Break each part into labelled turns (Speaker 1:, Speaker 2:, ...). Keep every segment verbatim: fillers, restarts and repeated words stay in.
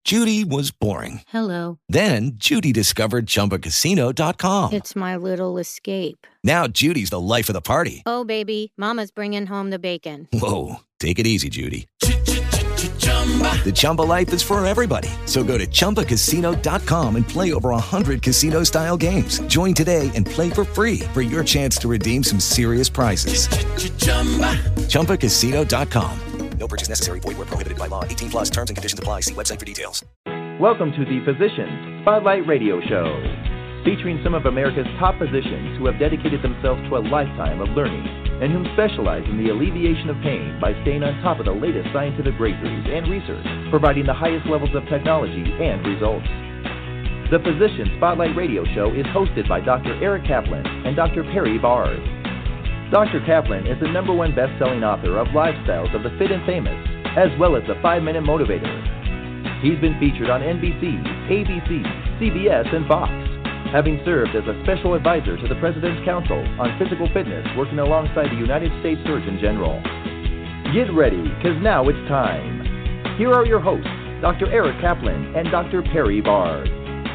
Speaker 1: Judy was boring.
Speaker 2: Hello.
Speaker 1: Then Judy discovered Chumba Casino dot com.
Speaker 2: It's my little escape.
Speaker 1: Now Judy's the life of the party.
Speaker 2: Oh, baby, mama's bringing home the bacon.
Speaker 1: Whoa, take it easy, Judy. The Chumba life is for everybody. So go to Chumba Casino dot com and play over one hundred casino-style games. Join today and play for free for your chance to redeem some serious prizes. Chumba Casino dot com. No purchase necessary. Void where prohibited by law. eighteen plus terms and conditions apply. See website for details.
Speaker 3: Welcome to the Physicians Spotlight Radio Show, featuring some of America's top physicians who have dedicated themselves to a lifetime of learning and whom specialize in the alleviation of pain by staying on top of the latest scientific breakthroughs and research, providing the highest levels of technology and results. The Physician Spotlight Radio Show is hosted by Doctor Eric Kaplan and Doctor Perry Bard. Doctor Kaplan is the number one best-selling author of Lifestyles of the Fit and Famous, as well as the five-Minute Motivator. He's been featured on N B C, A B C, C B S, and Fox, having served as a special advisor to the President's Council on Physical Fitness, working alongside the United States Surgeon General. Get ready, because now it's time. Here are your hosts, Doctor Eric Kaplan and Doctor Perry Bard.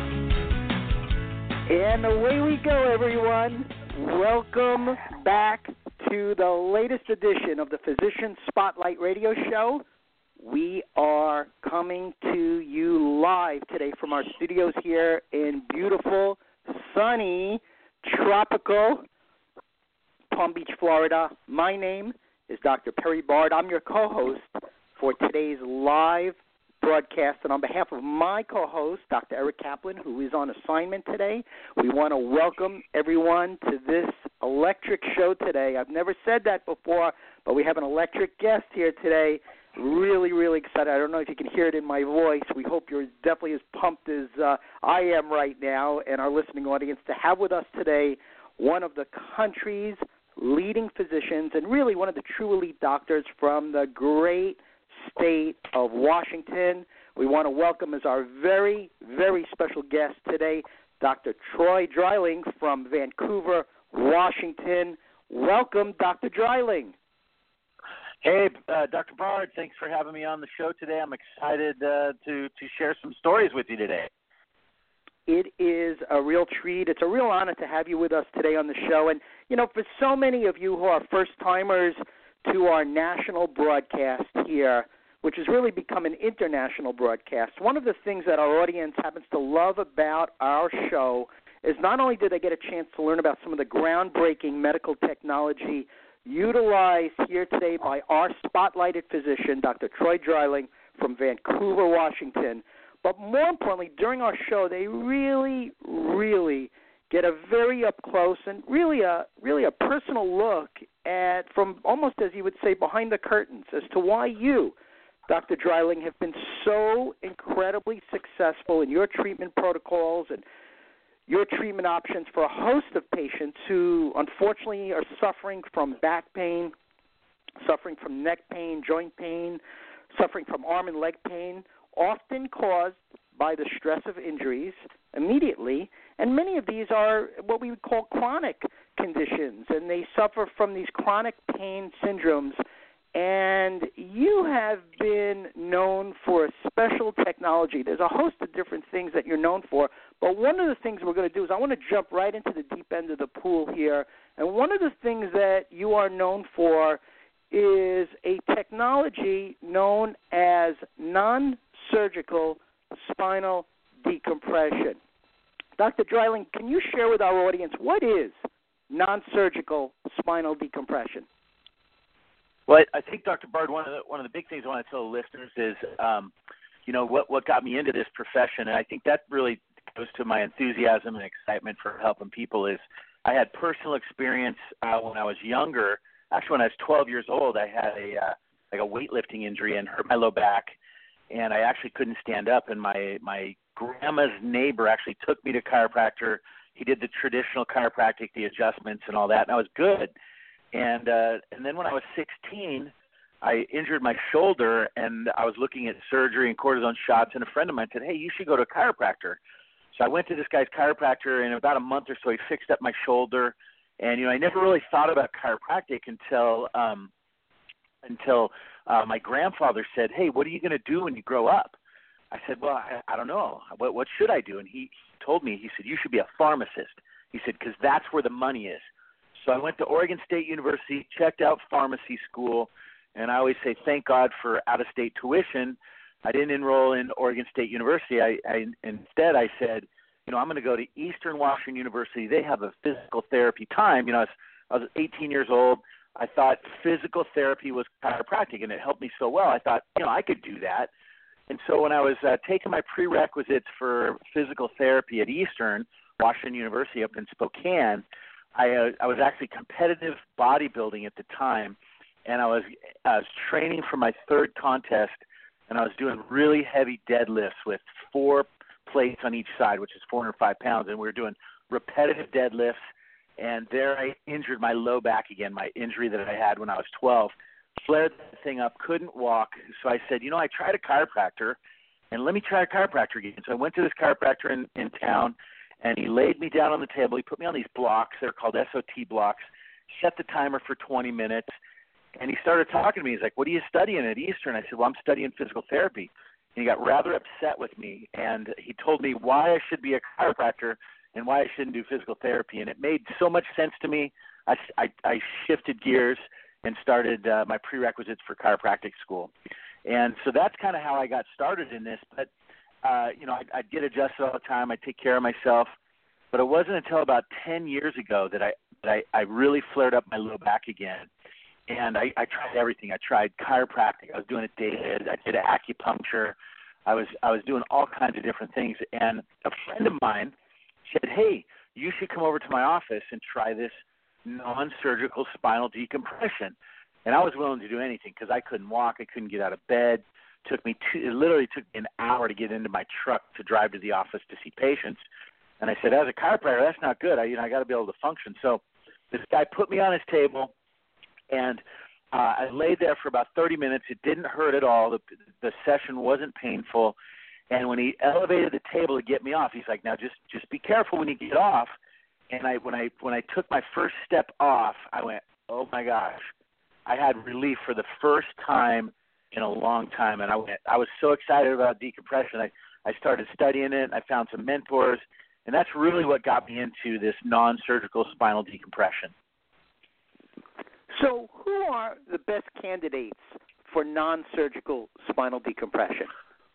Speaker 4: And away we go, everyone. Welcome back to the latest edition of the Physician Spotlight Radio Show. We are coming to you live today from our studios here in beautiful, sunny, tropical Palm Beach, Florida. My name is Doctor Perry Bard. I'm your co-host for today's live broadcast, and on behalf of my co-host, Doctor Eric Kaplan, who is on assignment today, we want to welcome everyone to this electric show today. I've never said that before, but we have an electric guest here today. Really, really excited. I don't know if you can hear it in my voice. We hope you're definitely as pumped as uh, I am right now, and our listening audience, to have with us today one of the country's leading physicians and really one of the true elite doctors from the great state of Washington. We want to welcome as our very, very special guest today, Doctor Troy Dreiling from Vancouver, Washington. Welcome, Doctor Dreiling.
Speaker 5: Hey, uh, Doctor Bard, thanks for having me on the show today. I'm excited uh, to, to share some stories with you today.
Speaker 4: It is a real treat. It's a real honor to have you with us today on the show. And, you know, for so many of you who are first-timers to our national broadcast here, which has really become an international broadcast, one of the things that our audience happens to love about our show is not only do they get a chance to learn about some of the groundbreaking medical technology utilized here today by our spotlighted physician, Doctor Troy Dreiling from Vancouver, Washington, but more importantly, during our show, they really, really get a very up close and really a really a personal look at, from almost as you would say, behind the curtains as to why you, Doctor Dreiling, have been so incredibly successful in your treatment protocols and your treatment options for a host of patients who unfortunately are suffering from back pain, suffering from neck pain, joint pain, suffering from arm and leg pain, often caused by the stress of injuries immediately. And many of these are what we would call chronic conditions, and they suffer from these chronic pain syndromes. And you have been known for a special technology. There's a host of different things that you're known for, but one of the things we're going to do is I want to jump right into the deep end of the pool here. And one of the things that you are known for is a technology known as non-surgical spinal decompression. Doctor Dreiling, can you share with our audience what is non-surgical spinal decompression?
Speaker 5: Well, I think, Doctor Bard, one of the one of the big things I want to tell the listeners is, um, you know, what what got me into this profession, and I think that really goes to my enthusiasm and excitement for helping people. Is I had personal experience uh, when I was younger. Actually, when I was twelve years old, I had a uh, like a weightlifting injury and hurt my low back, and I actually couldn't stand up. And my my grandma's neighbor actually took me to chiropractor. He did the traditional chiropractic, the adjustments and all that, and I was good. And uh, and then when I was sixteen, I injured my shoulder, and I was looking at surgery and cortisone shots, and a friend of mine said, hey, you should go to a chiropractor. So I went to this guy's chiropractor, and in about a month or so, he fixed up my shoulder. And, you know, I never really thought about chiropractic until um, until uh, my grandfather said, hey, what are you going to do when you grow up? I said, well, I, I don't know. What, what should I do? And he told me, he said, you should be a pharmacist. He said, because that's where the money is. So I went to Oregon State University, checked out pharmacy school, and I always say thank God for out-of-state tuition. I didn't enroll in Oregon State University. I, I Instead, I said, you know, I'm going to go to Eastern Washington University. They have a physical therapy time. You know, I was, I was eighteen years old. I thought physical therapy was chiropractic, and it helped me so well. I thought, you know, I could do that. And so when I was uh, taking my prerequisites for physical therapy at Eastern Washington University up in Spokane, I, uh, I was actually competitive bodybuilding at the time, and I was, I was training for my third contest, and I was doing really heavy deadlifts with four plates on each side, which is four hundred five pounds, and we were doing repetitive deadlifts, and there I injured my low back again, my injury that I had when I was twelve. Flared that thing up, couldn't walk. So I said, you know, I tried a chiropractor, and let me try a chiropractor again. So I went to this chiropractor in, in town, and he laid me down on the table. He put me on these blocks. They're called S O T blocks, set the timer for twenty minutes, and he started talking to me. He's like, what are you studying at Eastern? I said, well, I'm studying physical therapy. And he got rather upset with me, and he told me why I should be a chiropractor and why I shouldn't do physical therapy. And it made so much sense to me. I, I, I shifted gears and started uh, my prerequisites for chiropractic school. And so that's kind of how I got started in this. But, uh, you know, I, I'd get adjusted all the time. I'd take care of myself. But it wasn't until about ten years ago that I, that I, I really flared up my low back again. And I, I tried everything. I tried chiropractic. I was doing it daily. I did acupuncture. I was I was doing all kinds of different things. And a friend of mine said, hey, you should come over to my office and try this non-surgical spinal decompression. And I was willing to do anything because I couldn't walk. I couldn't get out of bed. It took me two, it literally took me an hour to get into my truck to drive to the office to see patients. And I said, as a chiropractor, that's not good. I, you know, I got to be able to function. So this guy put me on his table, and uh, I laid there for about thirty minutes. It didn't hurt at all. The, the session wasn't painful. And when he elevated the table to get me off, he's like, now just, just be careful when you get off. And I, when I when I took my first step off, I went, oh my gosh, I had relief for the first time in a long time. And I went, I was so excited about decompression. I, I started studying it. I found some mentors, and that's really what got me into this non-surgical spinal decompression.
Speaker 4: So who are the best candidates for non-surgical spinal decompression?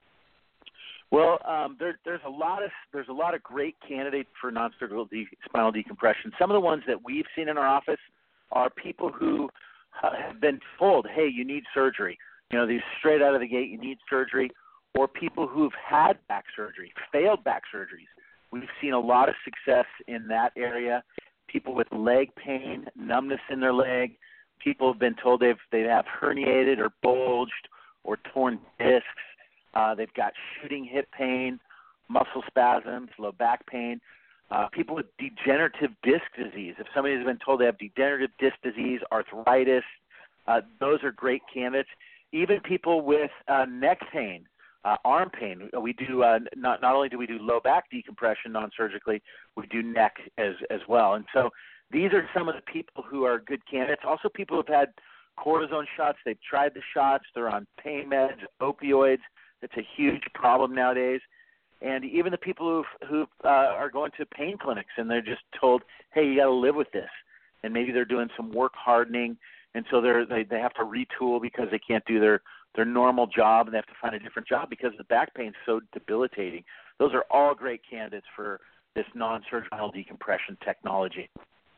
Speaker 5: Well, um, there, there's a lot of there's a lot of great candidates for non-surgical de- spinal decompression. Some of the ones that we've seen in our office are people who uh, have been told, "Hey, you need surgery." You know, these straight out of the gate, you need surgery, or people who've had back surgery, failed back surgeries. We've seen a lot of success in that area. People with leg pain, numbness in their leg. People have been told they've they have herniated or bulged or torn discs. Uh, they've got shooting hip pain, muscle spasms, low back pain. Uh, people with degenerative disc disease. If somebody has been told they have degenerative disc disease, arthritis, uh, those are great candidates. Even people with uh, neck pain, uh, arm pain. We do uh, not not only do we do low back decompression non-surgically, we do neck as as well. And so these are some of the people who are good candidates. Also, people who've had cortisone shots. They've tried the shots. They're on pain meds, opioids. It's a huge problem nowadays. And even the people who've, who uh, are going to pain clinics and they're just told, hey, you got to live with this. And maybe they're doing some work hardening, and so they're, they they have to retool because they can't do their, their normal job, and they have to find a different job because the back pain is so debilitating. Those are all great candidates for this non-surgical decompression technology.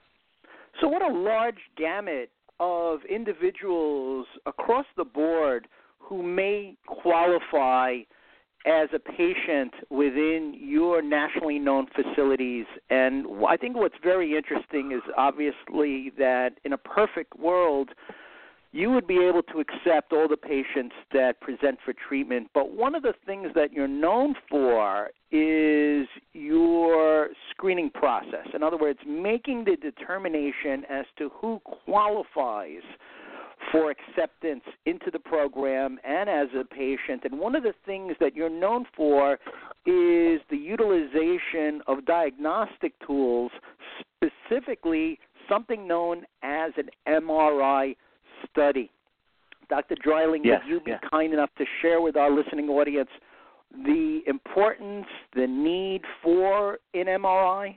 Speaker 4: So what a large gamut of individuals across the board who may qualify as a patient within your nationally known facilities. And I think what's very interesting is obviously that in a perfect world, you would be able to accept all the patients that present for treatment. But one of the things that you're known for is your screening process. In other words, making the determination as to who qualifies for acceptance into the program and as a patient. And one of the things that you're known for is the utilization of diagnostic tools, specifically something known as an M R I study. Doctor Dreiling,
Speaker 5: yes,
Speaker 4: would you be
Speaker 5: yes.
Speaker 4: kind enough to share with our listening audience the importance, the need for an M R I?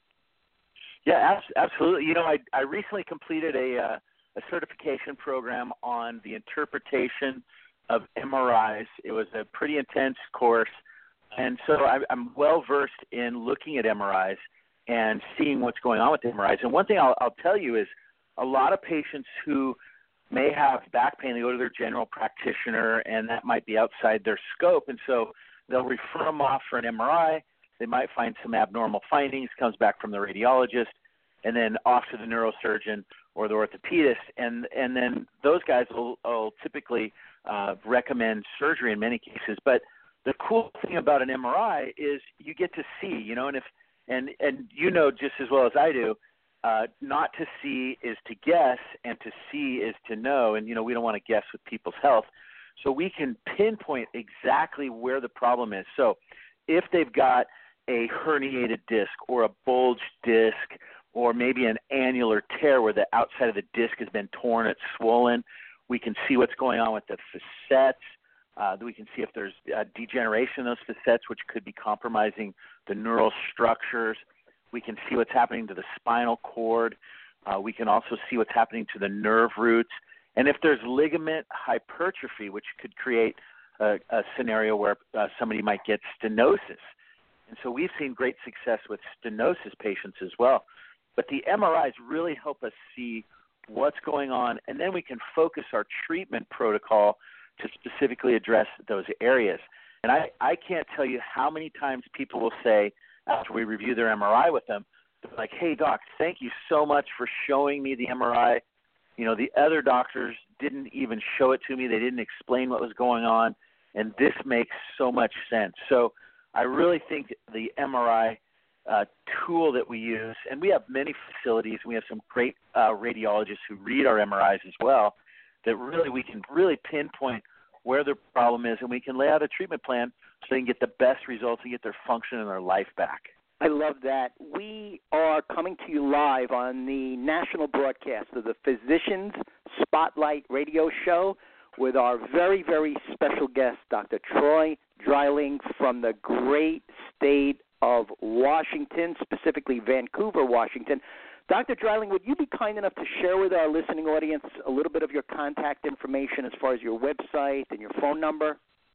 Speaker 5: Yeah, absolutely. You know, I, I recently completed a, uh, a certification program on the interpretation of M R Is. It was a pretty intense course, and so I, I'm well-versed in looking at M R Is and seeing what's going on with M R Is. And one thing I'll, I'll tell you is a lot of patients who may have back pain, they go to their general practitioner, and that might be outside their scope, and so they'll refer them off for an M R I. They might find some abnormal findings, comes back from the radiologist, and then off to the neurosurgeon or the orthopedist, and and then those guys will, will typically uh, recommend surgery in many cases. But the cool thing about an M R I is you get to see, you know, and if and and you know just as well as I do, uh, not to see is to guess, and to see is to know, and you know we don't want to guess with people's health, so we can pinpoint exactly where the problem is. So if they've got a herniated disc or a bulged disc, or maybe an annular tear where the outside of the disc has been torn, it's swollen, we can see what's going on with the facets. Uh, we can see if there's uh, degeneration in those facets, which could be compromising the neural structures. We can see what's happening to the spinal cord. Uh, we can also see what's happening to the nerve roots. And if there's ligament hypertrophy, which could create a, a scenario where uh, somebody might get stenosis. And so we've seen great success with stenosis patients as well. But the M R Is really help us see what's going on, and then we can focus our treatment protocol to specifically address those areas. And I, I can't tell you how many times people will say, after we review their M R I with them, they're like, hey, doc, thank you so much for showing me the M R I. You know, the other doctors didn't even show it to me. They didn't explain what was going on, and this makes so much sense. So I really think the M R I uh, tool that we use, and we have many facilities, we have some great uh, radiologists who read our M R Is as well, that really we can really pinpoint where the problem is, and we can lay out a treatment plan so they can get the best results and get their function and their life back.
Speaker 4: I love that. We are coming to you live on the national broadcast of the Physicians Spotlight Radio Show with our very, very special guest, Doctor Troy Dreiling from the great state of Washington, specifically Vancouver, Washington. Doctor Dreiling, would you be kind enough to share with our listening audience a little bit of your contact information as far as your website and your phone number?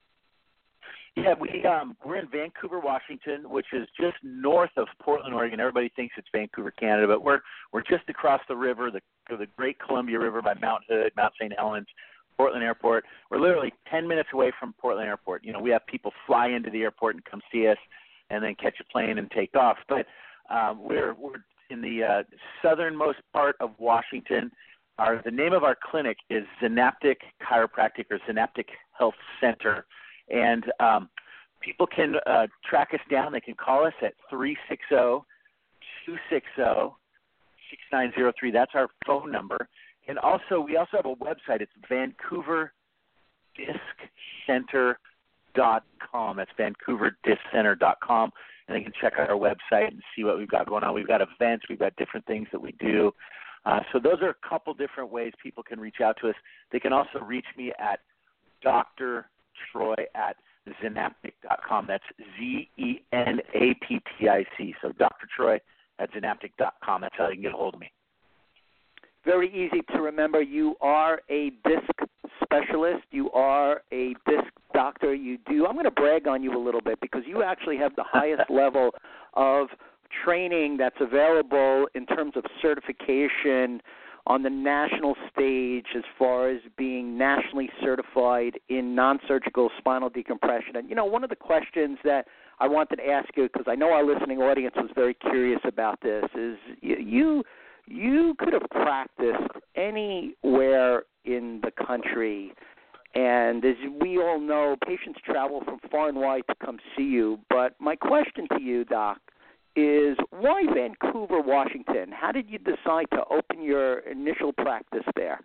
Speaker 5: Yeah, we, um, we're in Vancouver, Washington, which is just north of Portland, Oregon. Everybody thinks it's Vancouver, Canada, but we're we're just across the river, the, the Great Columbia River by Mount Hood, Mount Saint Helens, Portland Airport. We're literally ten minutes away from Portland Airport. You know, we have people fly into the airport and come see us and then catch a plane and take off. But um, we're we're in the uh, southernmost part of Washington. Our the name of our clinic is Zynaptic Chiropractic or Zynaptic Health Center, and um, people can uh, track us down. They can call us at three six zero, two six zero, six nine zero three. That's our phone number. And also, we also have a website. It's Vancouver Disc Center dot com. That's Vancouver Disc Center dot com. And they can check out our website and see what we've got going on. We've got events. We've got different things that we do. Uh, so those are a couple different ways people can reach out to us. They can also reach me at Doctor Troy at Zynaptic dot com. That's Z E N A P T I C. So Doctor Troy at Zynaptic dot com. That's how they can get a hold of me.
Speaker 4: Very easy to remember. You are a disc specialist. You are a disc doctor. You do. I'm going to brag on you a little bit because you actually have the highest level of training that's available in terms of certification on the national stage as far as being nationally certified in non-surgical spinal decompression. And, you know, one of the questions that I wanted to ask you, because I know our listening audience was very curious about this, is you you could have practiced anywhere in the country. And as we all know, patients travel from far and wide to come see you. But my question to you, Doc, is why Vancouver, Washington? How did you decide to open your initial practice there?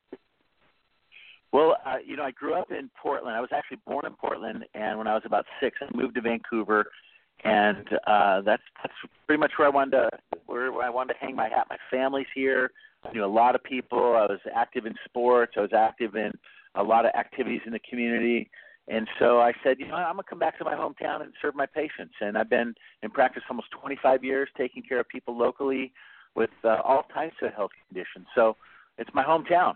Speaker 5: Well, uh, you know, I grew up in Portland. I was actually born in Portland, and when I was about six, I moved to Vancouver, and uh, that's that's pretty much where I wanted to where I wanted to hang my hat. My family's here. I knew a lot of people. I was active in sports. I was active in a lot of activities in the community, And so I said, you know, I'm going to come back to my hometown and serve my patients. And I've been in practice almost twenty-five years, taking care of people locally with uh, all types of health conditions. So it's my hometown.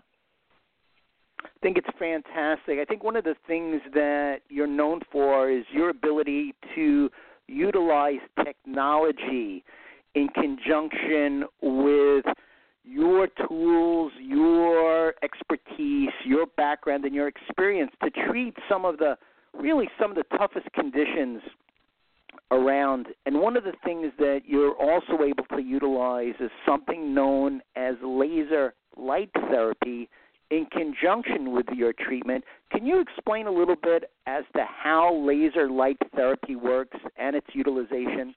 Speaker 4: I think it's fantastic. I think one of the things that you're known for is your ability to utilize technology in conjunction with your tools, your expertise, your background, and your experience to treat some of the, really some of the toughest conditions around. And one of the things that you're also able to utilize is something known as laser light therapy in conjunction with your treatment. Can you explain a little bit as to how laser light therapy works and its utilization?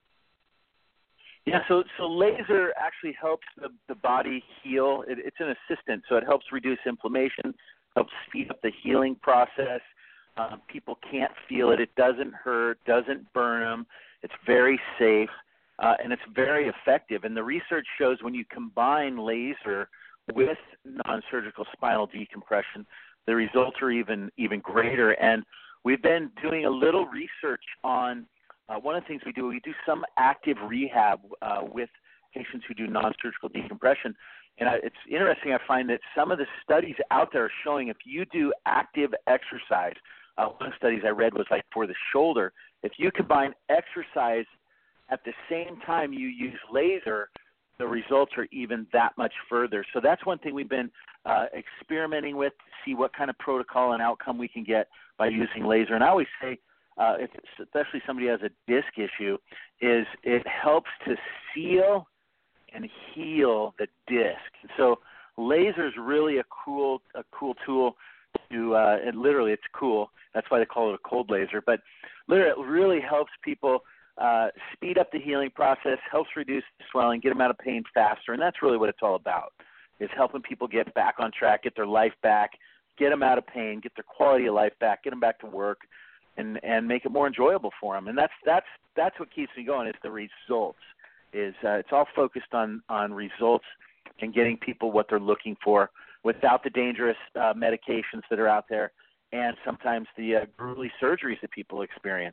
Speaker 5: Yeah, so so laser actually helps the, the body heal. It, it's an assistant, so it helps reduce inflammation, helps speed up the healing process. Um, people can't feel it. It doesn't hurt, doesn't burn them. It's very safe, uh, and it's very effective. And the research shows when you combine laser with non-surgical spinal decompression, the results are even even greater. And we've been doing a little research on uh, one of the things we do. We do some active rehab uh, with patients who do non-surgical decompression. And I, it's interesting. I find that some of the studies out there are showing if you do active exercise, uh, one of the studies I read was like for the shoulder, if you combine exercise at the same time you use laser, the results are even that much further. So that's one thing we've been uh, experimenting with to see what kind of protocol and outcome we can get by using laser. And I always say, uh, if especially somebody has a disc issue, is it helps to seal and heal the disc. So laser is really a cool, a cool tool to, uh, and literally it's cool. That's why they call it a cold laser. But literally, it really helps people uh, speed up the healing process, helps reduce the swelling, get them out of pain faster. And that's really what it's all about, is helping people get back on track, get their life back, get them out of pain, get their quality of life back, get them back to work, and, and make it more enjoyable for them. And that's, that's, that's what keeps me going, is the results. Is uh, it's all focused on, on results and getting people what they're looking for without the dangerous uh, medications that are out there and sometimes the uh, grueling surgeries that people experience.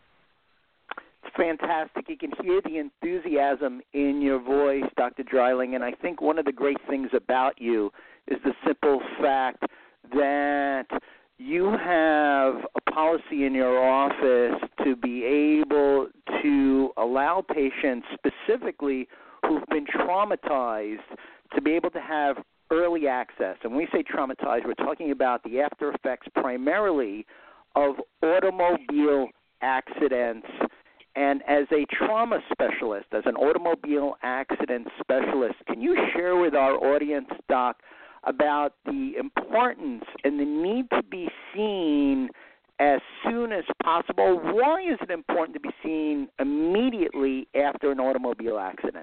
Speaker 4: It's fantastic. You can hear the enthusiasm in your voice, Doctor Dreiling, and I think one of the great things about you is the simple fact that you have a policy in your office to be able to allow patients specifically who've been traumatized to be able to have early access. And when we say traumatized, we're talking about the after effects primarily of automobile accidents. And as a trauma specialist, as an automobile accident specialist, can you share with our audience, Doc, about the importance and the need to be seen as soon as possible? Why is it important to be seen immediately after an automobile accident?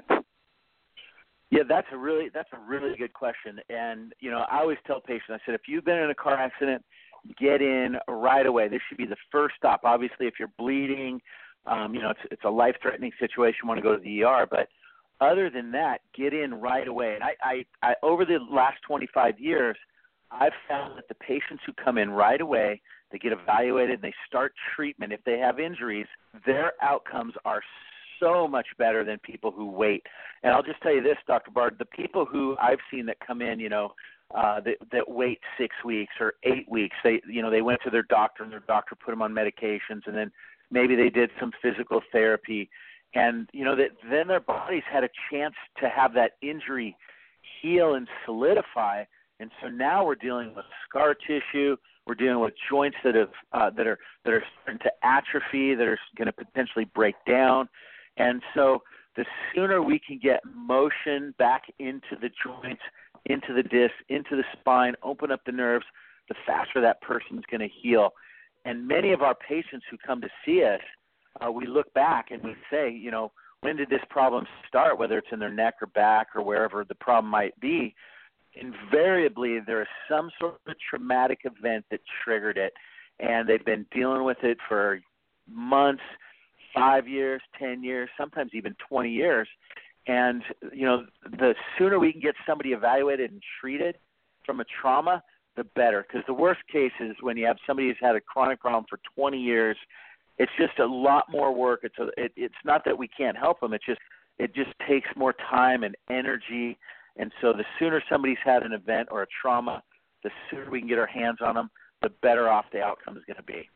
Speaker 5: Yeah, that's a really that's a really good question. And, you know, I always tell patients, I said, if you've been in a car accident, get in right away. This should be the first stop. Obviously, if you're bleeding, um, you know, it's, it's a life-threatening situation, you want to go to the E R. But other than that, get in right away. And I, I, I over the last twenty-five years, I've found that the patients who come in right away, they get evaluated, and they start treatment. If they have injuries, their outcomes are so much better than people who wait. And I'll just tell you this, Doctor Bard, the people who I've seen that come in, you know, uh, that, that wait six weeks or eight weeks, they, you know, they went to their doctor and their doctor put them on medications, and then maybe they did some physical therapy, and, you know, that then their bodies had a chance to have that injury heal and solidify. And so now we're dealing with scar tissue. We're dealing with joints that have uh, that are that are starting to atrophy, that are going to potentially break down. And so the sooner we can get motion back into the joints, into the disc, into the spine, open up the nerves, the faster that person's going to heal. And many of our patients who come to see us, uh, we look back and we say, you know, when did this problem start, whether it's in their neck or back or wherever the problem might be? Invariably, there is some sort of traumatic event that triggered it, and they've been dealing with it for months, five years, ten years, sometimes even twenty years. And, you know, the sooner we can get somebody evaluated and treated from a trauma, the better. Because the worst case is when you have somebody who's had a chronic problem for twenty years. It's just a lot more work. It's a, it, it's not that we can't help them. It's just it just takes more time and energy. And so the sooner somebody's had an event or a trauma, the sooner we can get our hands on them, the better off the outcome is going to be.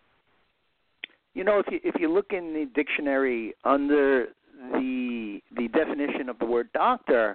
Speaker 4: You know, if you if you look in the dictionary under the the definition of the word doctor,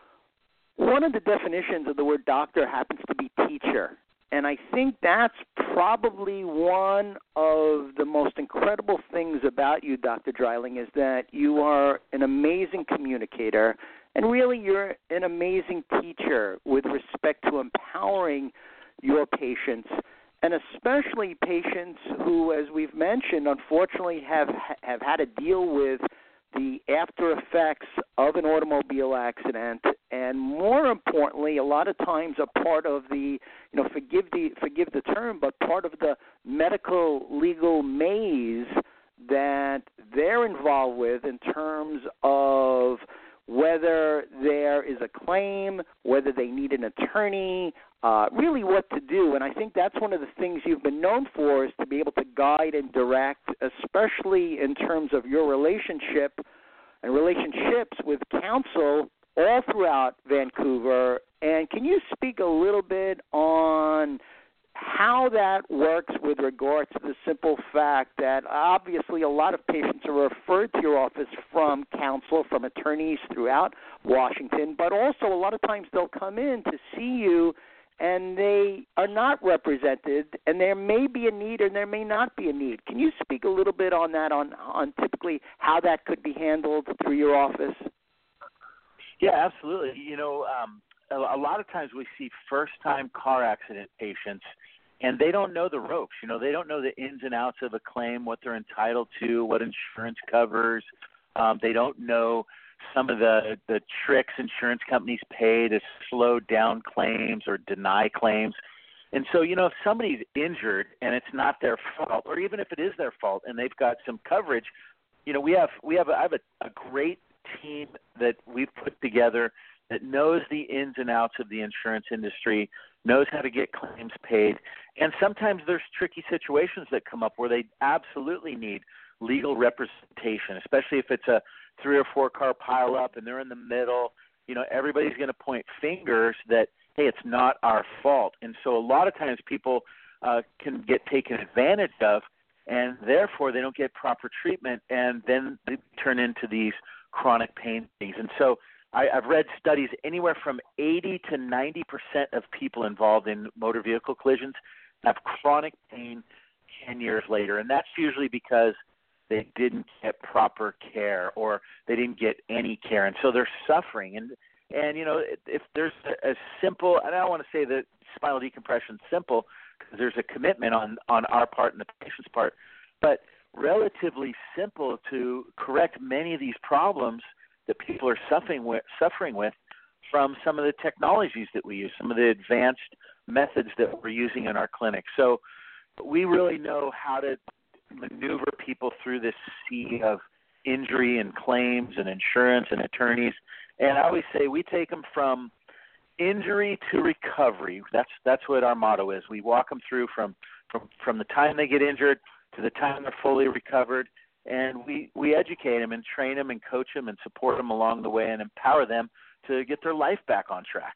Speaker 4: one of the definitions of the word doctor happens to be teacher. And I think that's probably one of the most incredible things about you, Doctor Dreiling, is that you are an amazing communicator, and really you're an amazing teacher with respect to empowering your patients, and especially patients who, as we've mentioned, unfortunately have have had to deal with the after effects of an automobile accident, and more importantly, a lot of times a part of the, you know, forgive the forgive the term, but part of the medical legal maze that they're involved with in terms of whether there is a claim, whether they need an attorney, uh, really what to do. And I think that's one of the things you've been known for, is to be able to guide and direct, especially in terms of your relationship and relationships with counsel all throughout Vancouver. And can you speak a little bit on how that works with regards to the simple fact that obviously a lot of patients are referred to your office from counsel, from attorneys throughout Washington, but also a lot of times they'll come in to see you and they are not represented, and there may be a need and there may not be a need. Can you speak a little bit on that, on, on typically how that could be handled through your office?
Speaker 5: Yeah, absolutely. You know, um, a, a lot of times we see first-time car accident patients, and they don't know the ropes. You know, they don't know the ins and outs of a claim, what they're entitled to, what insurance covers. Um, they don't know some of the, the tricks insurance companies pay to slow down claims or deny claims. And so, you know, if somebody's injured and it's not their fault, or even if it is their fault and they've got some coverage, you know, we have we have a, I have a, a great team that we've put together that knows the ins and outs of the insurance industry, knows how to get claims paid. And sometimes there's tricky situations that come up where they absolutely need legal representation, especially if it's a three or four car pileup and they're in the middle. You know, everybody's going to point fingers that, hey, it's not our fault. And so a lot of times people uh, can get taken advantage of, and therefore they don't get proper treatment, and then they turn into these chronic pain things. And so I, I've read studies anywhere from eighty to ninety percent of people involved in motor vehicle collisions have chronic pain ten years later, and that's usually because they didn't get proper care or they didn't get any care, and so they're suffering. And, and you know, if there's a, a simple, and I don't want to say that spinal decompression is simple because there's a commitment on, on our part and the patient's part, but relatively simple to correct many of these problems that people are suffering with, suffering with from some of the technologies that we use, some of the advanced methods that we're using in our clinic. So we really know how to maneuver people through this sea of injury and claims and insurance and attorneys. And I always say we take them from injury to recovery. That's that's what our motto is. We walk them through from, from, from the time they get injured to the time they're fully recovered, and we, we educate them and train them and coach them and support them along the way and empower them to get their life back on track.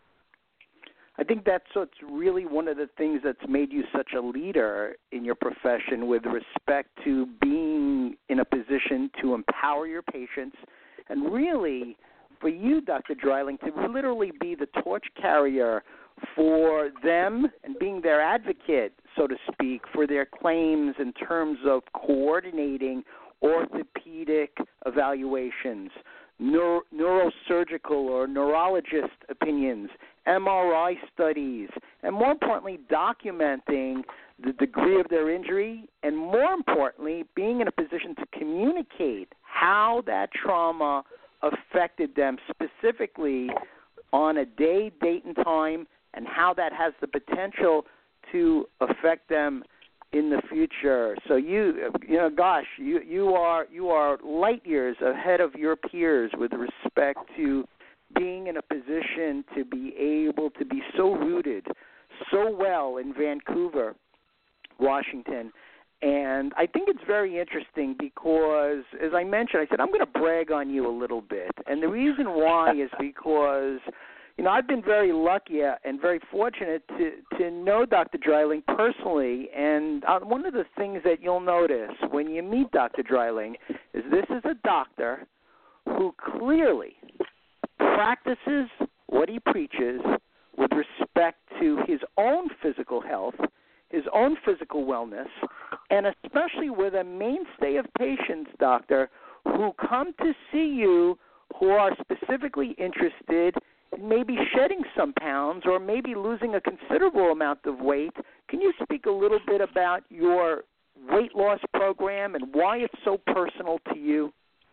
Speaker 4: I think that's what's really one of the things that's made you such a leader in your profession with respect to being in a position to empower your patients, and really for you, Doctor Dreiling, to literally be the torch carrier for them and being their advocate, so to speak, for their claims in terms of coordinating orthopedic evaluations, neuro- neurosurgical or neurologist opinions, M R I studies, and more importantly, documenting the degree of their injury, and more importantly, being in a position to communicate how that trauma affected them specifically on a day, date, and time, and how that has the potential to affect them in the future. So you, you know, gosh, you you are you are light years ahead of your peers with respect to being in a position to be able to be so rooted, so well in Vancouver, Washington. And I think it's very interesting because, as I mentioned, I said, I'm going to brag on you a little bit. And the reason why is because, you know, I've been very lucky and very fortunate to, to know Doctor Dreiling personally. And uh, one of the things that you'll notice when you meet Doctor Dreiling is this is a doctor who clearly practices what he preaches with respect to his own physical health, his own physical wellness, and especially with a mainstay of patients, doctor, who come to see you who are specifically interested in maybe shedding some pounds or maybe losing a considerable amount of weight. Can you speak a little bit about your weight loss program and why it's so personal to you?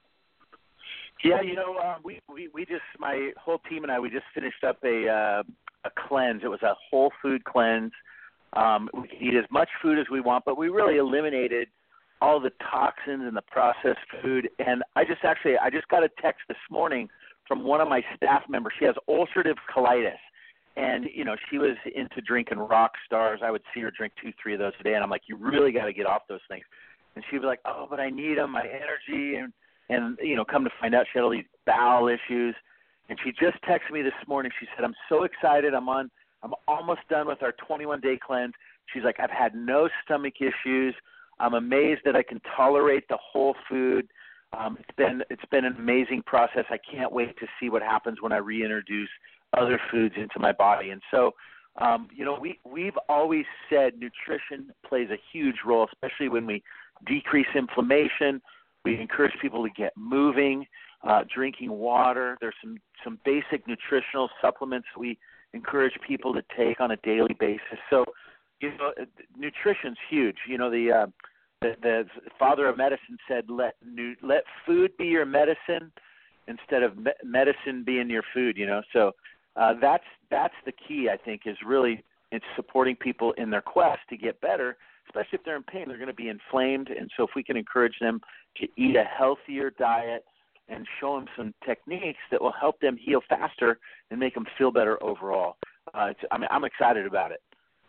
Speaker 5: Yeah, you know, uh, we, we, we just, my whole team and I, we just finished up a, uh, a cleanse. It was a whole food cleanse. Um, we can eat as much food as we want, but we really eliminated all the toxins and the processed food. And I just actually, I just got a text this morning from one of my staff members. She has ulcerative colitis. And, you know, she was into drinking Rock Stars. I would see her drink two, three of those a day. And I'm like, you really got to get off those things. And she'd be like, oh, but I need them, my energy. And, and, you know, come to find out she had all these bowel issues. And she just texted me this morning. She said, I'm so excited. I'm on. I'm almost done with our twenty-one day cleanse. She's like, I've had no stomach issues. I'm amazed that I can tolerate the whole food. Um, it's been it's been an amazing process. I can't wait to see what happens when I reintroduce other foods into my body. And so, um, you know, we, we've always said nutrition plays a huge role, especially when we decrease inflammation. We encourage people to get moving, uh, drinking water. There's some, some basic nutritional supplements we encourage people to take on a daily basis. So, you know, nutrition's huge. You know, the uh, the, the father of medicine said, "Let nu- let food be your medicine instead of me- medicine being your food." You know, so uh, that's that's the key. I think is really it's supporting people in their quest to get better, especially if they're in pain. They're going to be inflamed, and so if we can encourage them to eat a healthier diet and show them some techniques that will help them heal faster and make them feel better overall. Uh, it's, I mean, I'm excited about it.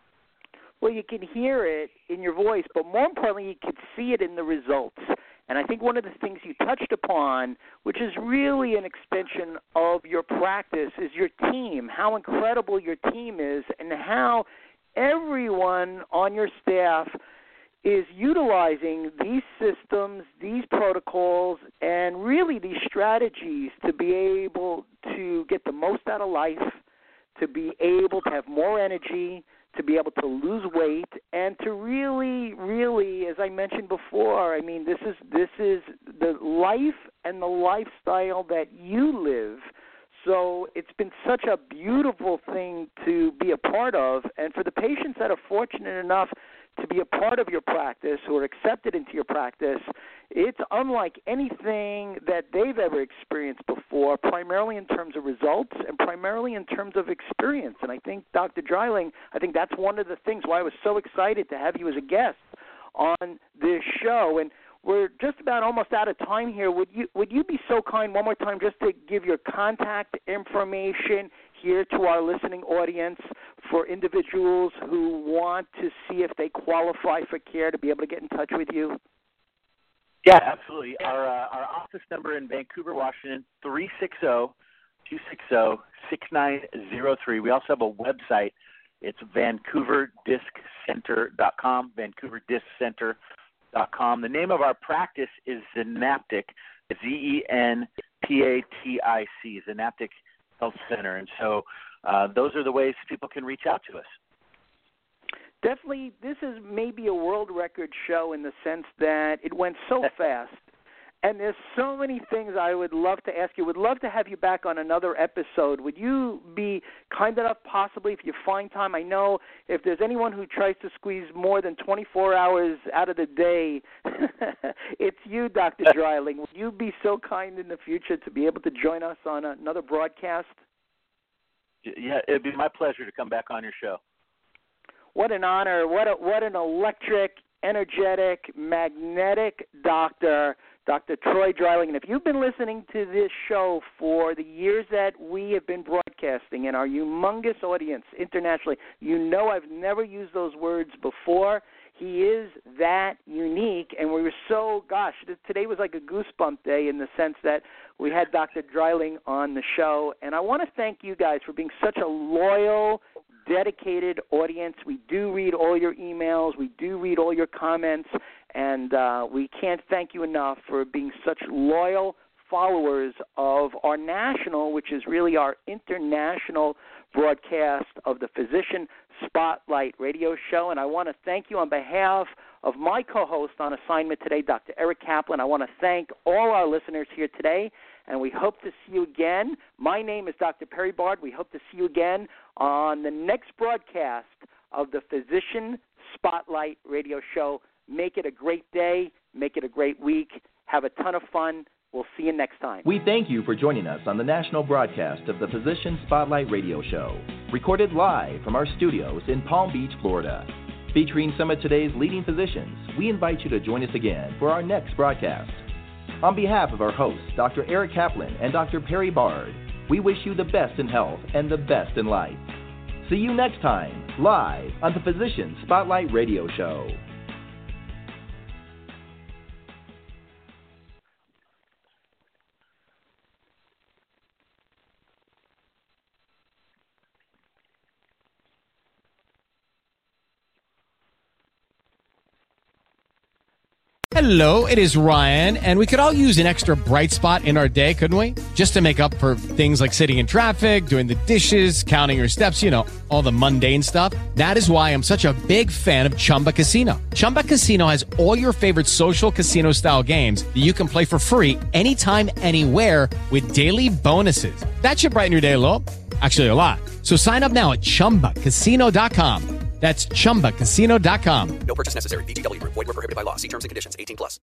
Speaker 4: Well, you can hear it in your voice, but more importantly, you can see it in the results. And I think one of the things you touched upon, which is really an extension of your practice, is your team, how incredible your team is, and how everyone on your staff is utilizing these systems, these protocols, and really these strategies to be able to get the most out of life, to be able to have more energy, to be able to lose weight, and to really, really, as I mentioned before, I mean, this is this is the life and the lifestyle that you live. So it's been such a beautiful thing to be a part of, and for the patients that are fortunate enough to be a part of your practice or accepted into your practice, it's unlike anything that they've ever experienced before, primarily in terms of results and primarily in terms of experience. And I think, Doctor Dreiling, I think that's one of the things why I was so excited to have you as a guest on this show. And we're just about almost out of time here. Would you would you be so kind one more time just to give your contact information here to our listening audience for individuals who want to see if they qualify for care to be able to get in touch with you?
Speaker 5: Yeah, absolutely. Our uh, our office number in Vancouver, Washington, three six zero, two six zero, six nine zero three. We also have a website. It's vancouver disc center dot com, vancouver disc center dot com. The name of our practice is Zenaptic, Z E N P A T I C, Zenaptic Health Center. And so uh, those are the ways people can reach out to us.
Speaker 4: Definitely, this is maybe a world record show in the sense that it went so fast. And there's so many things I would love to ask you. Would love to have you back on another episode. Would you be kind enough, possibly, if you find time? I know if there's anyone who tries to squeeze more than twenty-four hours out of the day, it's you, Doctor Dreiling. Would you be so kind in the future to be able to join us on another broadcast?
Speaker 5: Yeah, it'd be my pleasure to come back on your show.
Speaker 4: What an honor. What a, what an electric, energetic, magnetic doctor Doctor Troy Dreiling. And if you've been listening to this show for the years that we have been broadcasting and our humongous audience internationally, you know I've never used those words before. He is that unique, and we were so, gosh, today was like a goosebump day in the sense that we had Doctor Dreiling on the show. And I want to thank you guys for being such a loyal, dedicated audience. We do read all your emails. We do read all your comments. And uh, we can't thank you enough for being such loyal followers of our national, which is really our international broadcast of the Physician Spotlight radio show. And I want to thank you on behalf of my co-host on assignment today, Doctor Eric Kaplan. I want to thank all our listeners here today, and we hope to see you again. My name is Doctor Perry Bard. We hope to see you again on the next broadcast of the Physician Spotlight radio show. Make it a great day. Make it a great week. Have a ton of fun. We'll see you next time.
Speaker 3: We thank you for joining us on the national broadcast of the Physician Spotlight Radio Show, recorded live from our studios in Palm Beach, Florida. Featuring some of today's leading physicians, we invite you to join us again for our next broadcast. On behalf of our hosts, Doctor Eric Kaplan and Doctor Perry Bard, we wish you the best in health and the best in life. See you next time, live on the Physician Spotlight Radio Show.
Speaker 6: Hello, it is Ryan, and we could all use an extra bright spot in our day, couldn't we? Just to make up for things like sitting in traffic, doing the dishes, counting your steps, you know, all the mundane stuff. That is why I'm such a big fan of Chumba Casino. Chumba Casino has all your favorite social casino-style games that you can play for free anytime, anywhere with daily bonuses. That should brighten your day a little. Actually, a lot. So sign up now at chumba casino dot com. That's chumba casino dot com.
Speaker 7: No purchase necessary. V G W Group. Void where prohibited by law. See terms and conditions. eighteen plus.